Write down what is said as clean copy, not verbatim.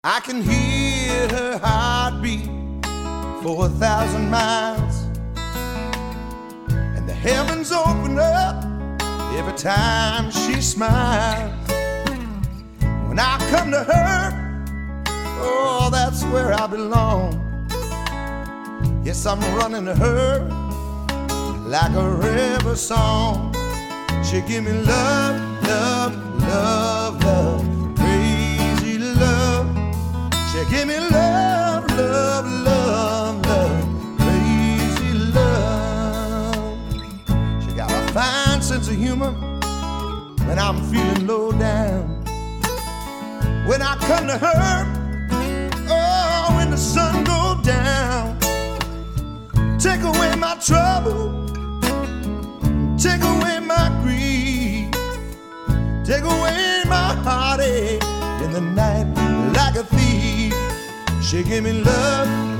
I can hear her heartbeat for 1,000 miles, and the heavens open up every time she smiles. When I come to her, oh, that's where I belong. Yes, I'm running to her like a river song. She give me love, love, love, love, crazy love. She give me love, love, love, love, crazy love. She got a fine sense of humor when I'm feeling low down. When I come to her, oh, when the sun goes down, take away my trouble, take away my grief, take away my heartache in the night like a thief. She give me love,